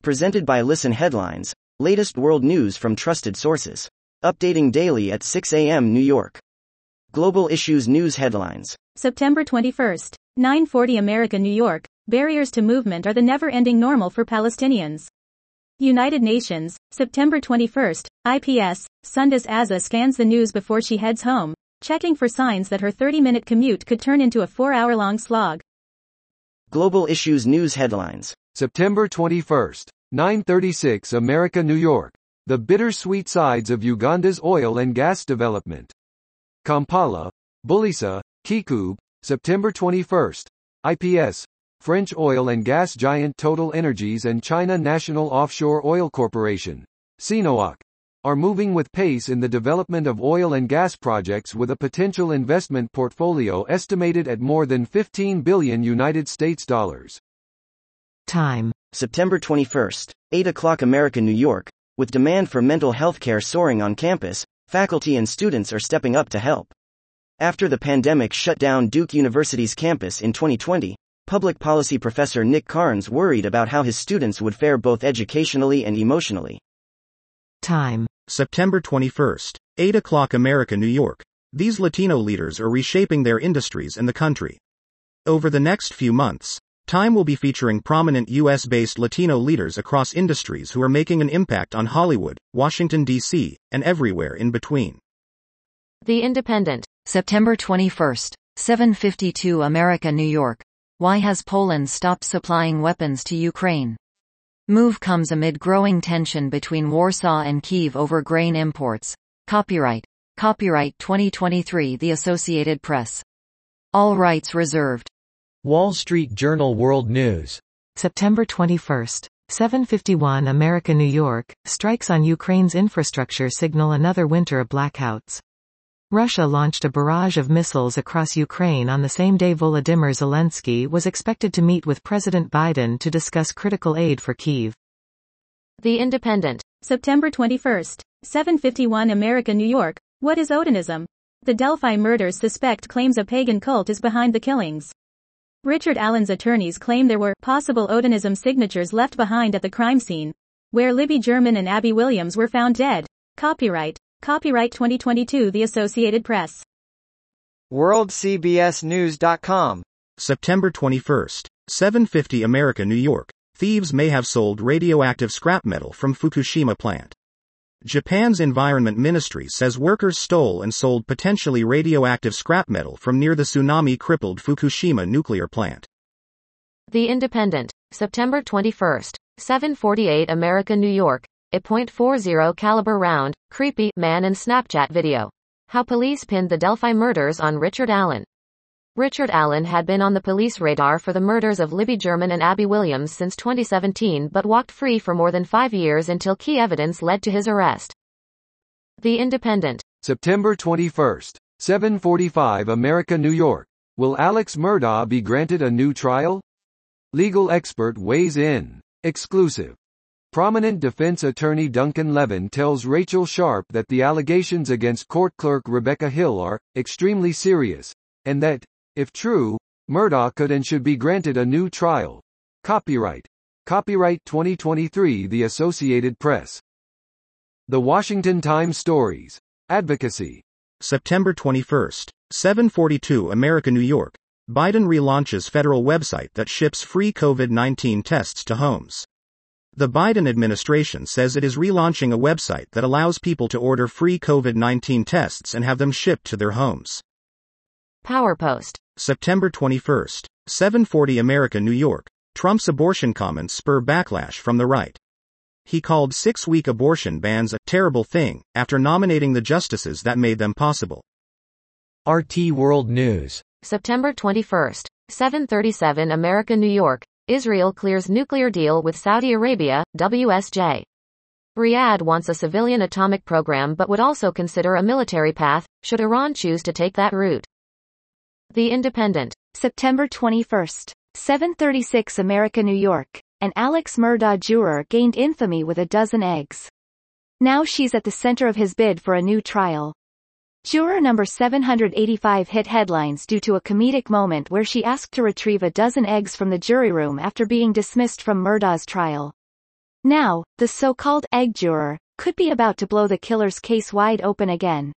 Presented by Listen Headlines, latest world news from trusted sources. Updating daily at 6 a.m. New York. Global Issues News Headlines. September 21st, 9:40 America, New York. Barriers to movement are the never-ending normal for Palestinians. United Nations, September 21st, IPS, Sundus Azza scans the news before she heads home, checking for signs that her 30-minute commute could turn into a 4-hour-long slog. Global Issues News Headlines. September 21st, 9:36 America, New York. The bittersweet sides of Uganda's oil and gas development. Kampala, Bulisa, Kikube, September 21st. IPS, French oil and gas giant Total Energies and China National Offshore Oil Corporation, CNOOC, are moving with pace in the development of oil and gas projects with a potential investment portfolio estimated at more than $15 billion United States dollars. Time. September 21st, 8 o'clock America, New York. With demand for mental health care soaring on campus, faculty and students are stepping up to help. After the pandemic shut down Duke University's campus in 2020, public policy professor Nick Carnes worried about how his students would fare both educationally and emotionally. Time. September 21st, 8 o'clock America, New York. These Latino leaders are reshaping their industries and the country. Over the next few months, Time will be featuring prominent U.S.-based Latino leaders across industries who are making an impact on Hollywood, Washington, D.C., and everywhere in between. The Independent. September 21st, 7:52 America, New York. Why has Poland stopped supplying weapons to Ukraine? Move comes amid growing tension between Warsaw and Kyiv over grain imports. Copyright 2023 The Associated Press. All rights reserved. Wall Street Journal World News. September 21st, 7:51 America, New York. Strikes on Ukraine's infrastructure signal another winter of blackouts. Russia launched a barrage of missiles across Ukraine on the same day Volodymyr Zelensky was expected to meet with President Biden to discuss critical aid for Kyiv. The Independent. September 21st, 7:51 America, New York. What is Odinism? The Delphi murders suspect claims a pagan cult is behind the killings. Richard Allen's attorneys claim there were possible Odinism signatures left behind at the crime scene, where Libby German and Abby Williams were found dead. Copyright 2022 The Associated Press. WorldCBSNews.com. September 21st, 7:50 America, New York. Thieves may have sold radioactive scrap metal from Fukushima plant. Japan's Environment Ministry says workers stole and sold potentially radioactive scrap metal from near the tsunami-crippled Fukushima nuclear plant. The Independent. September 21st, 7:48 America, New York. A .40 caliber round, creepy man in Snapchat video. How police pinned the Delphi murders on Richard Allen. Richard Allen had been on the police radar for the murders of Libby German and Abby Williams since 2017 but walked free for more than 5 years until key evidence led to his arrest. The Independent. September 21st, 7:45 America, New York. Will Alex Murdaugh be granted a new trial? Legal expert weighs in. Exclusive. Prominent defense attorney Duncan Levin tells Rachel Sharp that the allegations against court clerk Rebecca Hill are extremely serious, and that, if true, Murdaugh could and should be granted a new trial. Copyright 2023 The Associated Press. The Washington Times Stories. Advocacy. September 21st, 7:42 America, New York. Biden relaunches federal website that ships free COVID-19 tests to homes. The Biden administration says it is relaunching a website that allows people to order free COVID-19 tests and have them shipped to their homes. PowerPost. September 21st, 7:40 America, New York. Trump's abortion comments spur backlash from the right. He called 6-week abortion bans a terrible thing after nominating the justices that made them possible. RT World News. September 21st, 7:37 America, New York. Israel clears nuclear deal with Saudi Arabia, WSJ. Riyadh wants a civilian atomic program but would also consider a military path, should Iran choose to take that route. The Independent. September 21st, 7:36 America, New York. An Alex Murdaugh juror gained infamy with a dozen eggs. Now she's at the center of his bid for a new trial. Juror number 785 hit headlines due to a comedic moment where she asked to retrieve a dozen eggs from the jury room after being dismissed from Murdaugh's trial. Now, the so-called egg juror could be about to blow the killer's case wide open again.